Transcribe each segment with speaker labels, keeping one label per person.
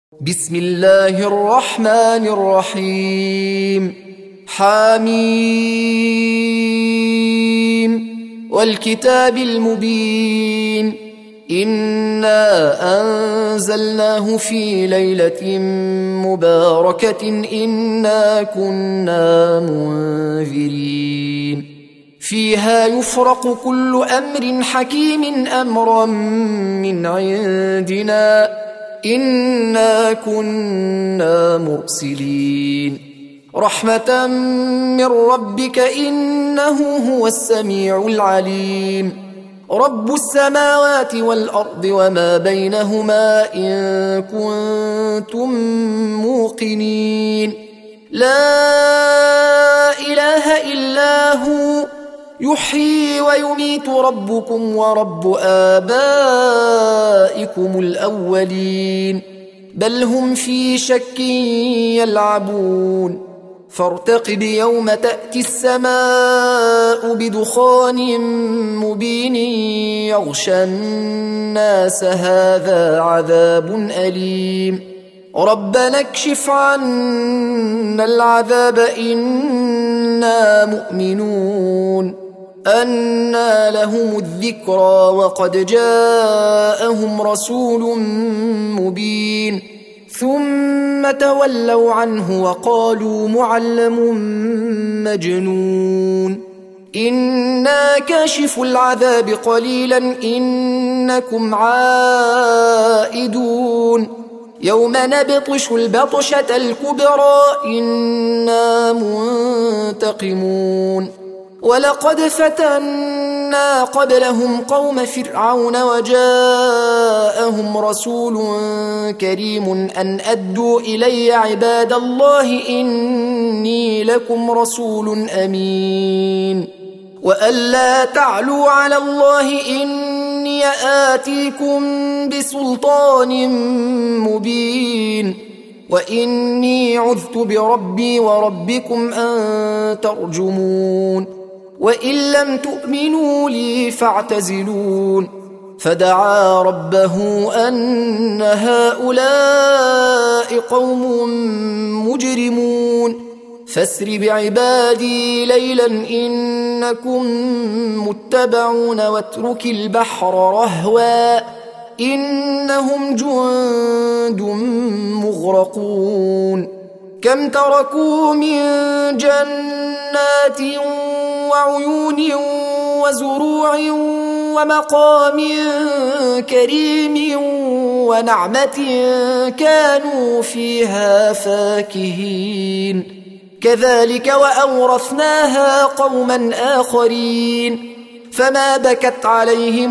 Speaker 1: بسم الله الرحمن الرحيم حميم والكتاب المبين إنا أنزلناه في ليلة مباركة إنا كنا منذرين فيها يفرق كل أمر حكيم أمرا من عندنا إنا كنا مرسلين رحمة من ربك إنه هو السميع العليم رب السماوات والأرض وما بينهما إن كنتم موقنين لا إله إلا هو يحيي ويميت ربكم ورب آبائكم الأولين بل هم في شك يلعبون فارتقب يوم تأتي السماء بدخان مبين يغشى الناس هذا عذاب أليم ربنا اكشف عنا العذاب إنا مؤمنون أنى لهم الذكرى وقد جاءهم رسول مبين ثم تولوا عنه وقالوا معلم مجنون إنا كاشف العذاب قليلا إنكم عائدون يوم نبطش البطشة الكبرى إنا منتقمون ولقد فتنا قبلهم قوم فرعون وجاءهم رسول كريم أن أدوا إلي عباد الله إني لكم رسول أمين وألا تعلوا على الله إني آتيكم بسلطان مبين وإني عذت بربي وربكم أن ترجمون وإن لم تؤمنوا لي فاعتزلون فدعا ربه أن هؤلاء قوم مجرمون فاسر بعبادي ليلا إنكم متبعون واترك البحر رهوا إنهم جند مغرقون كم تركوا من جنات وعيون وزروع ومقام كريم ونعمة كانوا فيها فاكهين كذلك وأورثناها قوما آخرين فما بكت عليهم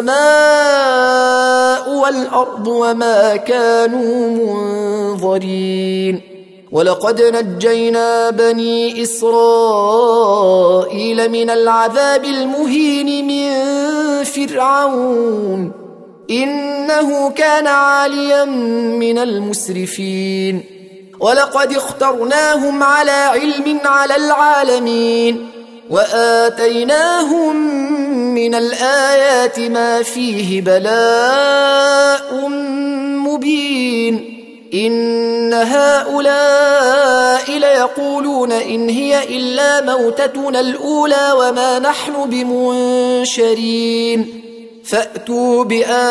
Speaker 1: السماء والأرض وما كانوا منظرين ولقد نجينا بني إسرائيل من العذاب المهين من فرعون إنه كان عاليا من المسرفين ولقد اخترناهم على علم على العالمين وآتيناهم من الآيات ما فيه بلاء مبين إن هؤلاء ليقولون إن هي إلا موتتنا الأولى وما نحن بمنشرين فأتوا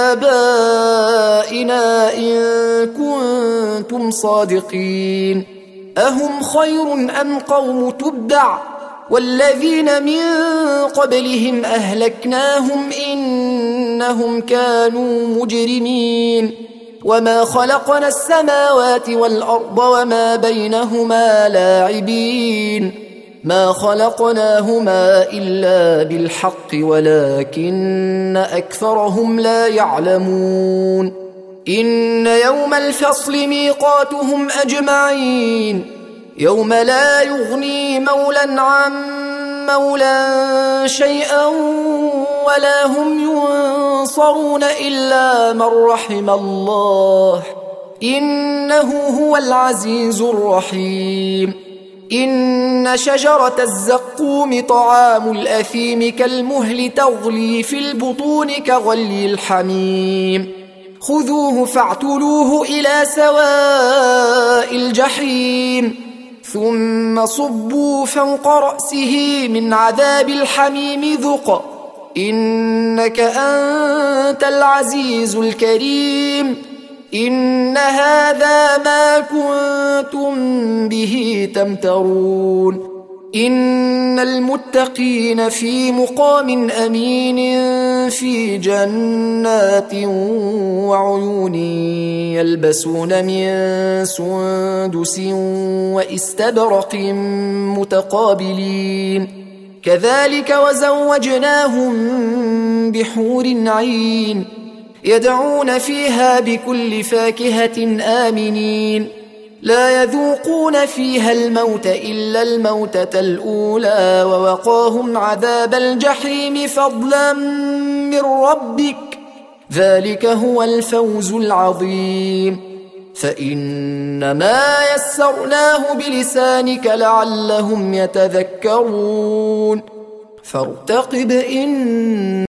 Speaker 1: بآبائنا إن كنتم صادقين أهم خير أم قوم تبع والذين من قبلهم أهلكناهم إنهم كانوا مجرمين وما خلقنا السماوات والأرض وما بينهما لاعبين ما خلقناهما إلا بالحق ولكن أكثرهم لا يعلمون إن يوم الفصل ميقاتهم أجمعين يوم لا يغني مولا عن مولا شيئا ولا هم ينصرون إلا من رحم الله إنه هو العزيز الرحيم إن شجرة الزقوم طعام الأثيم كالمهل تغلي في البطون كغلي الحميم خذوه فاعتلوه إلى سواء الجحيم ثم صبوا فوق رأسه من عذاب الحميم ذق إنك أنت العزيز الكريم إن هذا ما كنتم به تمترون إن المتقين في مقام أمين في جنات وعيون يلبسون من سندس وإستبرق متقابلين كذلك وزوجناهم بحور عين يدعون فيها بكل فاكهة آمنين لا يذوقون فيها الموت إلا الموتة الأولى ووقاهم عذاب الجحيم فضلا من ربك ذلك هو الفوز العظيم فإنما يسرناه بلسانك لعلهم يتذكرون فارتقب إن